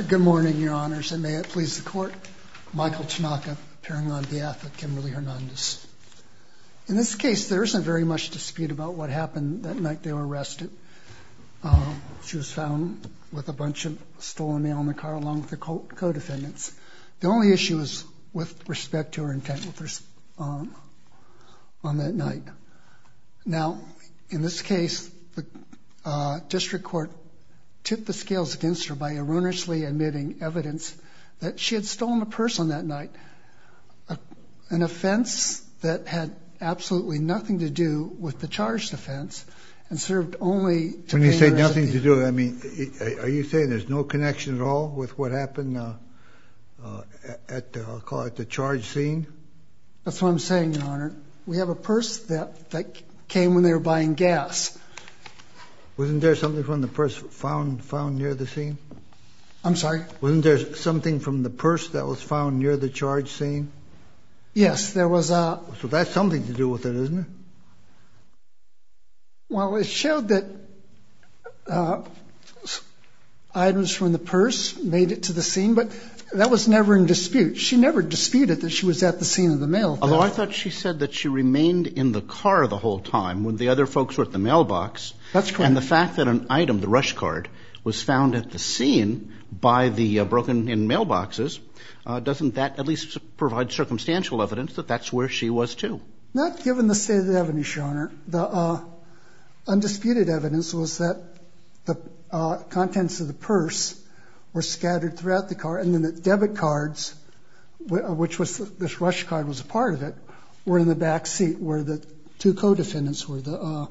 Good morning, Your Honors, and may it please the Court. Michael Tanaka, appearing on behalf of Kimberly Hernandez. In this case, there isn't very much dispute about what happened that night they were arrested. She was found with a bunch of stolen mail in the car along with the co-defendants. The only issue is with respect to her intent on that night. Now, in this case, the district court tipped the scales against her by erroneously admitting evidence that she had stolen a purse on that night, an offense that had absolutely nothing to do with the charged offense and served only to When you say nothing to do, I mean, are you saying there's no connection at all with what happened at I'll call it the charge scene? That's what I'm saying, Your Honor. We have a purse that came when they were buying gas. Wasn't there something from the purse found near the scene? I'm sorry? Wasn't there something from the purse that was found near the charge scene? Yes, there was a... So that's something to do with it, isn't it? Well, it showed that items from the purse made it to the scene, but that was never in dispute. She never disputed that she was at the scene of the mail theft. Although I thought she said that she remained in the car the whole time when the other folks were at the mailbox. That's correct. And the fact that an item, the rush card, was found at the scene by the broken-in mailboxes, doesn't that at least provide circumstantial evidence that that's where she was, too? Not given the state of the evidence, Your Honor. The undisputed evidence was that the contents of the purse were scattered throughout the car, and then the debit cards, which was this rush card was a part of it, were in the back seat where the two co-defendants were. The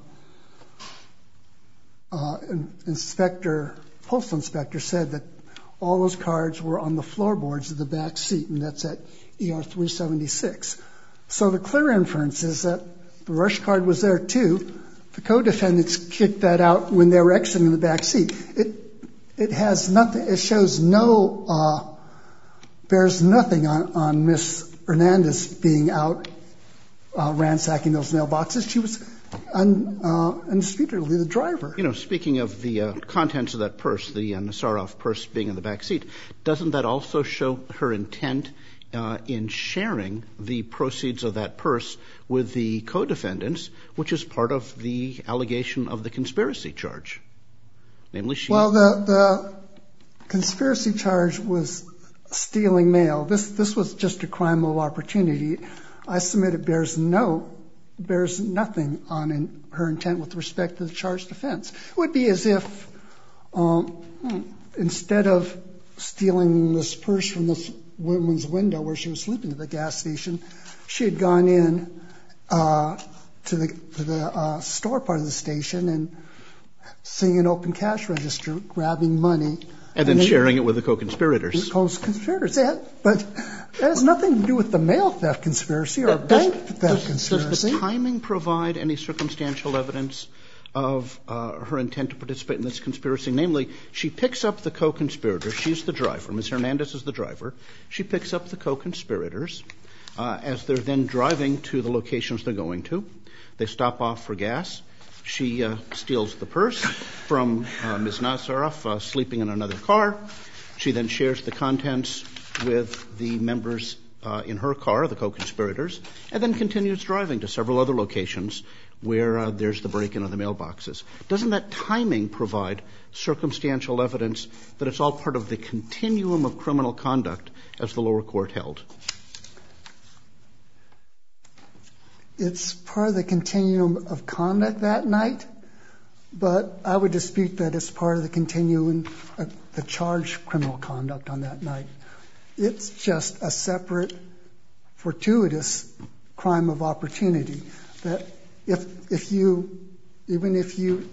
postal inspector said that all those cards were on the floorboards of the back seat, and that's at ER 376. So the clear inference is that the rush card was there, too. The co-defendants kicked that out when they were exiting the back seat. It has nothing, it shows no, bears nothing on Miss Hernandez being out ransacking those mailboxes. She was undisputedly the driver. You know, speaking of the contents of that purse, the Nassarov purse being in the back seat, doesn't that also show her intent in sharing the proceeds of that purse with the co-defendants, which is part of the allegation of the conspiracy charge? Namely, she... Well, the conspiracy charge was stealing mail. This was just a crime of opportunity. I submit it bears nothing on her intent with respect to the charged offense. It would be as if instead of stealing this purse from this woman's window where she was sleeping at the gas station, she had gone in to the store part of the station and seeing an open cash register, grabbing money. And then sharing it with the co-conspirators. The co-conspirators. But that has nothing to do with the mail theft conspiracy or bank theft conspiracy. Does the timing provide any circumstantial evidence of her intent to participate in this conspiracy? Namely, she picks up the co-conspirators. She's the driver. Ms. Hernandez is the driver. She picks up the co-conspirators as they're then driving to the locations they're going to. They stop off for gas. She steals the purse from Ms. Nassarov sleeping in another car. She then shares the contents with the members in her car, the co-conspirators, and then continues driving to several other locations where there's the break-in of the mailboxes. Doesn't that timing provide circumstantial evidence that it's all part of the continuum of criminal conduct as the lower court held? It's part of the continuum of conduct that night, but I would dispute that it's part of the continuum of the charged criminal conduct on that night. It's just a separate, fortuitous crime of opportunity that even if you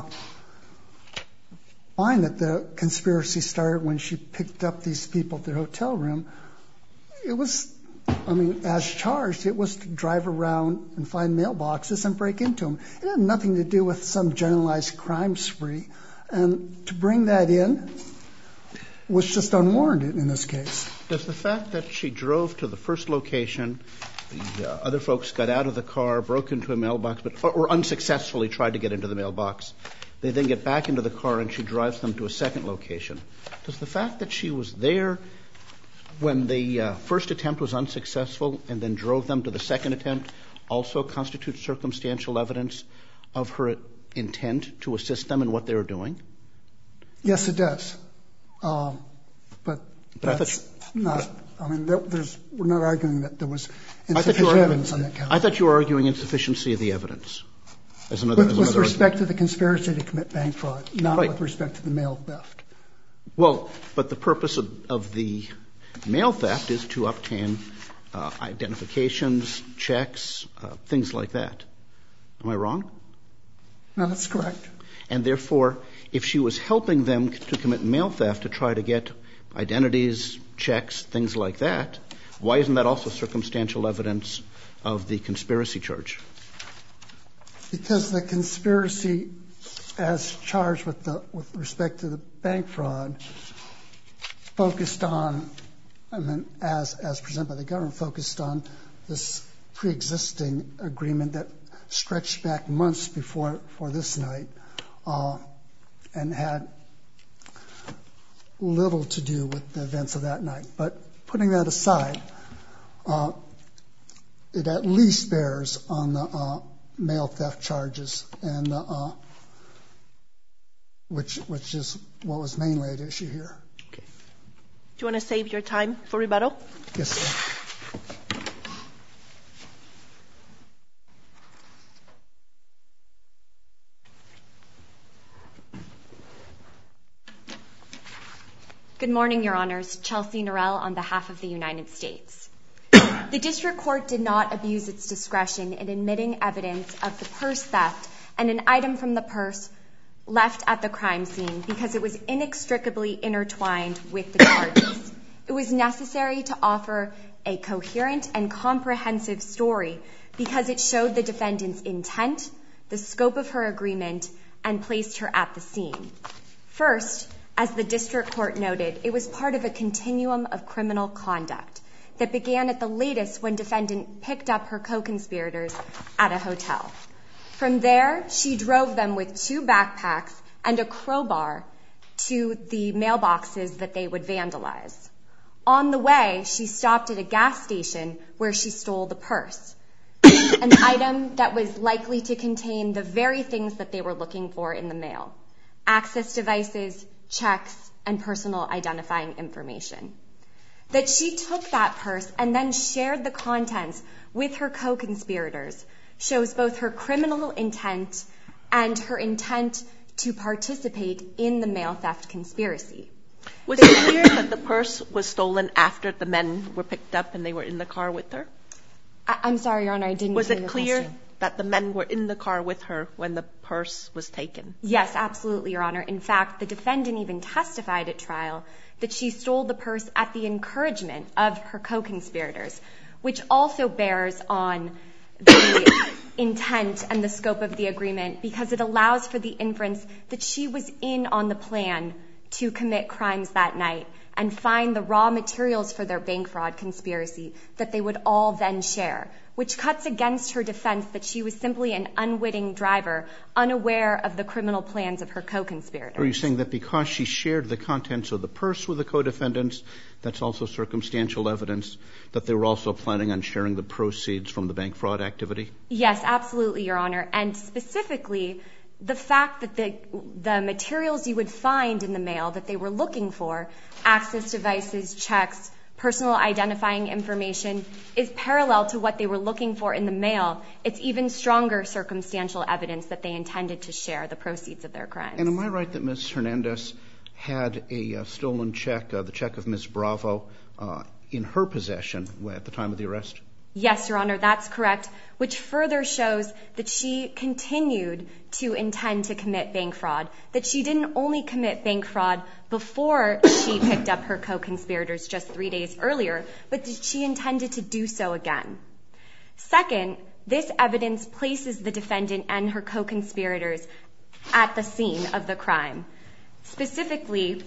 find that the conspiracy started when she picked up these people at their hotel room, it was, as charged, it was to drive around and find mailboxes and break into them. It had nothing to do with some generalized crime spree. And to bring that in was just unwarranted in this case. Does the fact that she drove to the first location, the other folks got out of the car, broke into a mailbox, or unsuccessfully tried to get into the mailbox, They then get back into the car and she drives them to a second location. Does the fact that she was there when the first attempt was unsuccessful and then drove them to the second attempt also constitute circumstantial evidence of her intent to assist them in what they were doing? Yes, it does. But that's not, I mean, we're not arguing that there was insufficient evidence on that count. I thought you were arguing insufficiency of the evidence. With respect to the conspiracy to commit bank fraud, not with respect to the mail theft. Well, but the purpose of the mail theft is to obtain identifications, checks, things like that. Am I wrong? No, that's correct. And therefore, if she was helping them to commit mail theft to try to get identities, checks, things like that, why isn't that also circumstantial evidence of the conspiracy charge? Because the conspiracy as charged with respect to the bank fraud focused on, I mean, as presented by the government, focused on this pre-existing agreement that stretched back months before this night and had little to do with the events of that night. But putting that aside, it at least bears on the mail theft charges, and which is what was mainly at issue here. Okay. Do you want to save your time for rebuttal? Yes, sir. Good morning, Your Honors. Chelsea Norell on behalf of the United States. The district court did not abuse its discretion in admitting evidence of the purse theft and an item from the purse left at the crime scene because it was inextricably intertwined with the charges. It was necessary to offer a coherent and comprehensive story because it showed the defendant's intent, the scope of her agreement, and placed her at the scene. First, as the district court noted, it was part of a continuum of criminal conduct that began at the latest when defendant picked up her co-conspirators at a hotel. From there, she drove them with 2 backpacks and a crowbar to the mailboxes that they would vandalize. On the way, she stopped at a gas station where she stole the purse, an item that was likely to contain the very things that they were looking for in the mail: access devices, checks, and personal identifying information. That she took that purse and then shared the contents with her co-conspirators shows both her criminal intent and her intent to participate in the mail theft conspiracy. Was it clear that the purse was stolen after the men were picked up and they were in the car with her? I'm sorry, Your Honor, I didn't hear your question. Was it clear that the men were in the car with her when the purse was taken? Yes, absolutely, Your Honor. In fact, the defendant even testified at trial that she stole the purse at the encouragement of her co-conspirators, which also bears on the intent and the scope of the agreement because it allows for the inference that she was in on the plan to commit crimes that night and find the raw materials for their bank fraud conspiracy that they would all then share, which cuts against her defense that she was simply an unwitting driver, unaware of the criminal plans of her co-conspirators. Are you saying that because she shared the contents of the purse with the co-defendants, that's also circumstantial evidence that they were also planning on sharing the proceeds from the bank fraud activity? Yes, absolutely, Your Honor. And specifically, the fact that the materials you would find in the mail that they were looking for, access devices, checks, personal identifying information, is parallel to what they were looking for in the mail. It's even stronger circumstantial evidence that they intended to share the proceeds of their crimes. And am I right that Ms. Hernandez had a stolen check, the check of Ms. Bravo, in her possession at the time of the arrest? Yes, Your Honor, that's correct, which further shows that she continued to intend to commit bank fraud, that she didn't only commit bank fraud before she picked up her co-conspirators just 3 days earlier, but that she intended to do so again. Second, this evidence places the defendant and her co-conspirators at the scene of the crime. Specifically,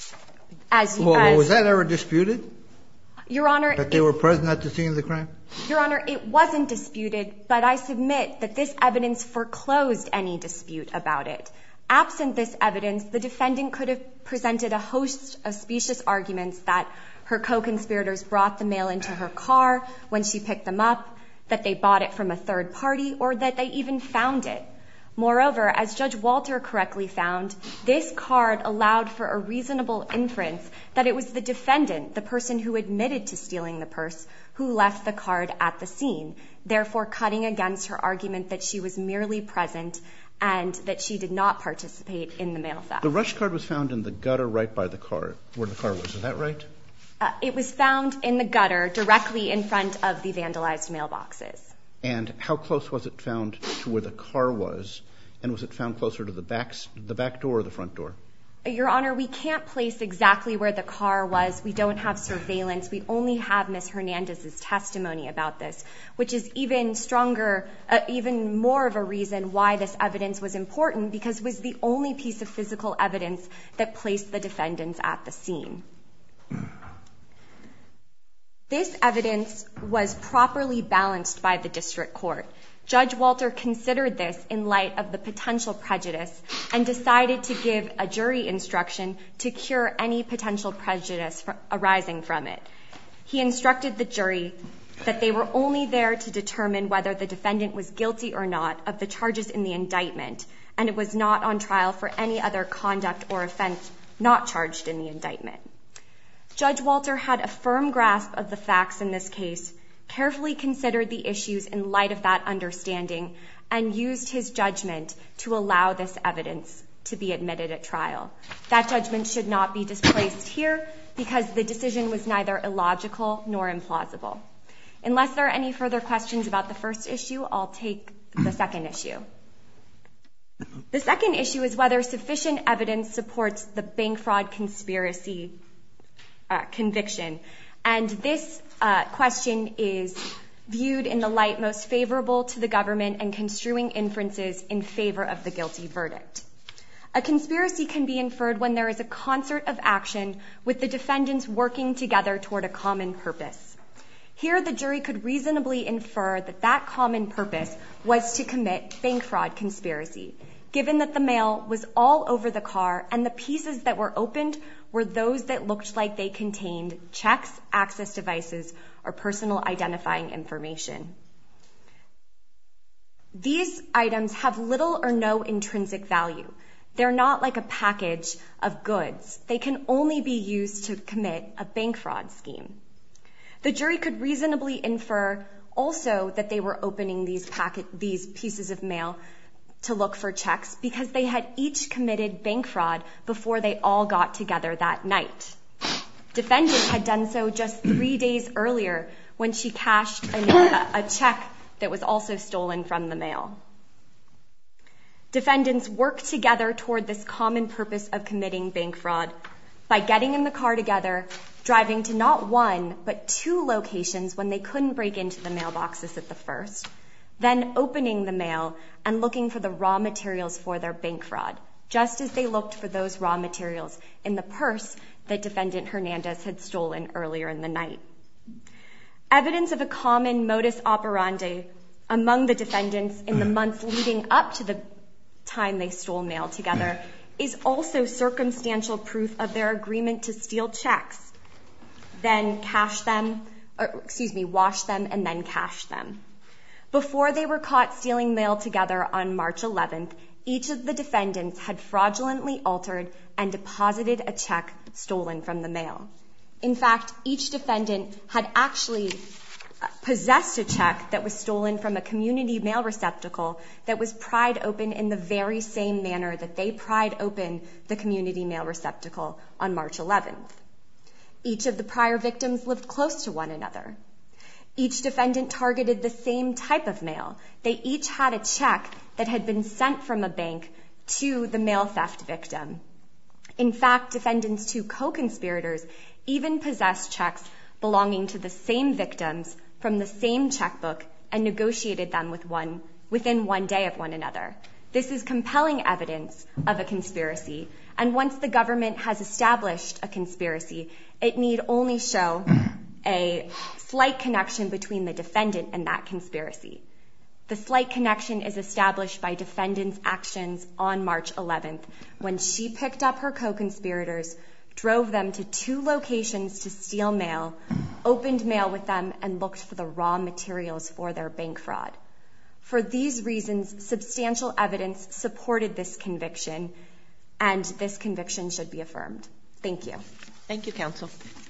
was that ever disputed? Your Honor, that they were present at the scene of the crime? Your Honor, it wasn't disputed, but I submit that this evidence foreclosed any dispute about it. Absent this evidence, the defendant could have presented a host of specious arguments that her co-conspirators brought the mail into her car when she picked them up, that they bought it from a third party, or that they even found it. Moreover, as Judge Walter correctly found, this card allowed for a reasonable inference that it was the defendant, the person who admitted to stealing the purse, who left the card at the scene, therefore cutting against her argument that she was merely present and that she did not participate in the mail theft. The rush card was found in the gutter right by the car, where the car was. Is that right? It was found in the gutter directly in front of the vandalized mailboxes. And how close was it found to where the car was? And was it found closer to the back door or the front door? Your Honor, we can't place exactly where the car was. We don't have surveillance. We only have Ms. Hernandez's testimony about this, which is even stronger, even more of a reason why this evidence was important, because it was the only piece of physical evidence that placed the defendants at the scene. This evidence was properly balanced by the district court. Judge Walter considered this in light of the potential prejudice and decided to give a jury instruction to cure any potential prejudice arising from it. He instructed the jury that they were only there to determine whether the defendant was guilty or not of the charges in the indictment, and it was not on trial for any other conduct or offense not charged in the indictment. Judge Walter had a firm grasp of the facts in this case, carefully considered the issues in light of that understanding, and used his judgment to allow this evidence to be admitted at trial. That judgment should not be displaced here because the decision was neither illogical nor implausible. Unless there are any further questions about the first issue, I'll take the second issue. The second issue is whether sufficient evidence supports the bank fraud conspiracy conviction. And this question is viewed in the light most favorable to the government and construing inferences in favor of the guilty verdict. A conspiracy can be inferred when there is a concert of action with the defendants working together toward a common purpose. Here, the jury could reasonably infer that that common purpose was to commit bank fraud conspiracy, given that the mail was all over the car and the pieces that were opened were those that looked like they contained checks, access devices, or personal identifying information. These items have little or no intrinsic value. They're not like a package of goods. They can only be used to commit a bank fraud scheme. The jury could reasonably infer also that they were opening these pieces of mail to look for checks because they had each committed bank fraud before they all got together that night. Defendant had done so just 3 days earlier when she cashed a check that was also stolen from the mail. Defendants worked together toward this common purpose of committing bank fraud by getting in the car together, driving to not one but 2 locations when they couldn't break into the mailboxes at the first, then opening the mail and looking for the raw materials for their bank fraud, just as they looked for those raw materials in the purse that Defendant Hernandez had stolen earlier in the night. Evidence of a common modus operandi among the defendants in the months leading up to the time they stole mail together is also circumstantial proof of their agreement to steal checks, then wash them, and then cash them. Before they were caught stealing mail together on March 11th, each of the defendants had fraudulently altered and deposited a check stolen from the mail. In fact, each defendant had actually possessed a check that was stolen from a community mail receptacle that was pried open in the very same manner that they pried open the community mail receptacle on March 11th. Each of the prior victims lived close to one another. Each defendant targeted the same type of mail. They each had a check that had been sent from a bank to the mail theft victim. In fact, defendants' 2 co-conspirators even possessed checks belonging to the same victims from the same checkbook and negotiated them within 1 day of one another. This is compelling evidence of a conspiracy, and once the government has established a conspiracy, it need only show a slight connection between the defendant and that conspiracy. The slight connection is established by defendant's actions on March 11th when she picked up her co-conspirators, drove them to 2 locations to steal mail, opened mail with them, and looked for the raw materials for their bank fraud. For these reasons, substantial evidence supported this conviction, and this conviction should be affirmed. Thank you. Thank you, counsel.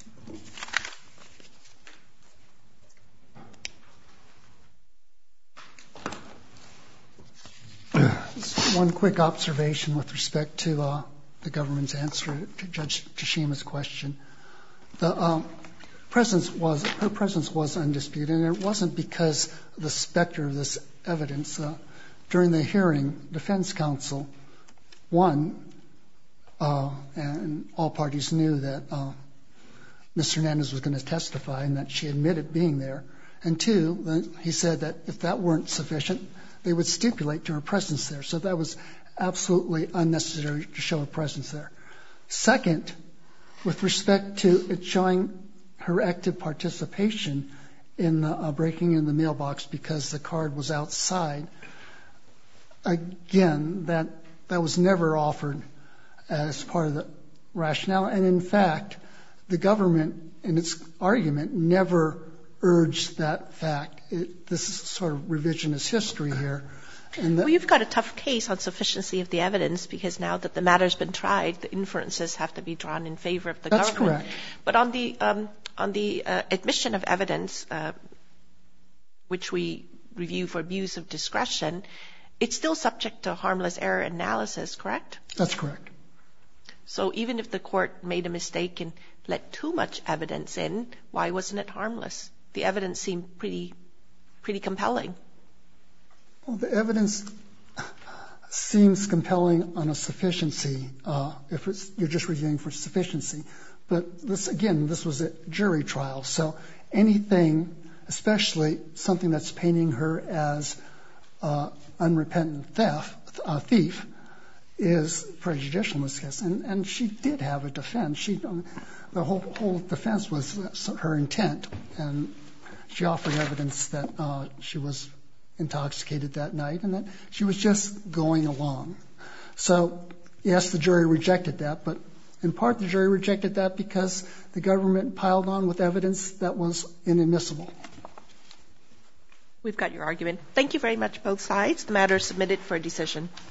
One quick observation with respect to the government's answer to Judge Tashima's question. Her presence was undisputed, and it wasn't because of the specter of this evidence. During the hearing, defense counsel, one, and all parties knew that Ms. Hernandez was going to testify and that she admitted being there. And 2, he said that if that weren't sufficient, they would stipulate to her presence there. So that was absolutely unnecessary to show her presence there. Second, with respect to it showing her active participation in the breaking in the mailbox because the card was outside, again, that was never offered as part of the rationale. And in fact, the government, in its argument, never urged that fact. This is sort of revisionist history here. Well, you've got a tough case on sufficiency of the evidence because now that the matter's been tried, the inferences have to be drawn in favor of the government. That's correct. But on the admission of evidence, which we review for abuse of discretion, it's still subject to harmless error analysis, correct? That's correct. So even if the court made a mistake and let too much evidence in, why wasn't it harmless? The evidence seemed pretty compelling. Well, the evidence seems compelling on a sufficiency, if you're just reviewing for sufficiency. But this was a jury trial, so anything, especially something that's painting her as unrepentant thief, is prejudicial in this case. And she did have a defense. The whole defense was her intent, and she offered evidence that she was intoxicated that night and that she was just going along. So, yes, the jury rejected that, but in part the jury rejected that because the government piled on with evidence that was inadmissible. We've got your argument. Thank you very much, both sides. The matter is submitted for a decision.